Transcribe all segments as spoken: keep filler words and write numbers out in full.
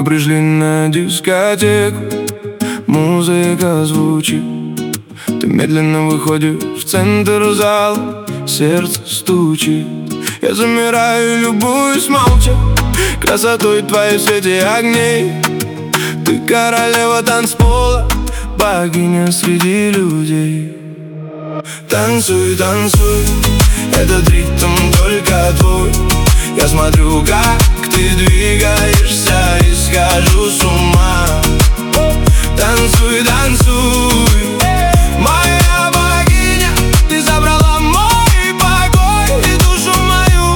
пришли на дискотеку, музыка звучит. Ты медленно выходишь в центр зала, сердце стучит. Я замираю и любуюсь молча красотой твоей в свете огней. Ты королева танцпола, богиня среди людей. Танцуй, танцуй, этот ритм только твой. Я смотрю, как ты двигаешься, и схожу с ума. Танцуй, танцуй, моя богиня, ты забрала мой покой и душу мою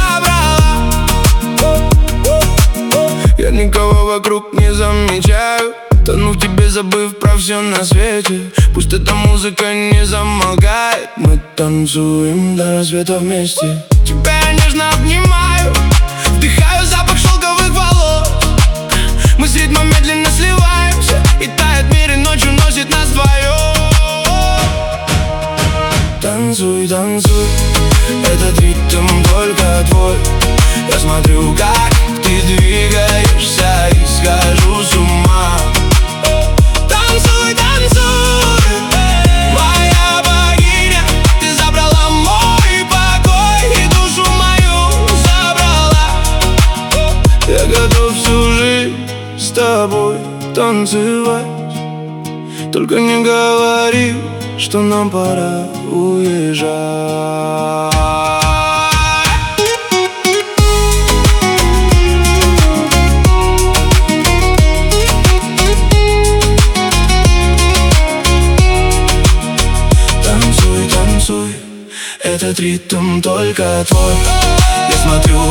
забрала. Я никого вокруг не замечаю, тону в тебе, забыв про все на свете. Пусть эта музыка не замолкает, мы танцуем до рассвета вместе. Тебя я нежно обнимаю, вдыхаю запах шелковых волос. Мы с ритмом медленно сливаемся, и тает мир, и ночью носит нас вдвоем. Танцуй, танцуй, этот ритм только твой. Я смотрю, как ты двигаешься, и схожу с ума. Танцуй, танцуй, моя богиня, ты забрала мой покой и душу мою забрала. Я готов всю жизнь с тобой танцевать, только не говори, что нам пора уезжать. Танцуй, танцуй, этот ритм только твой. Я смотрю,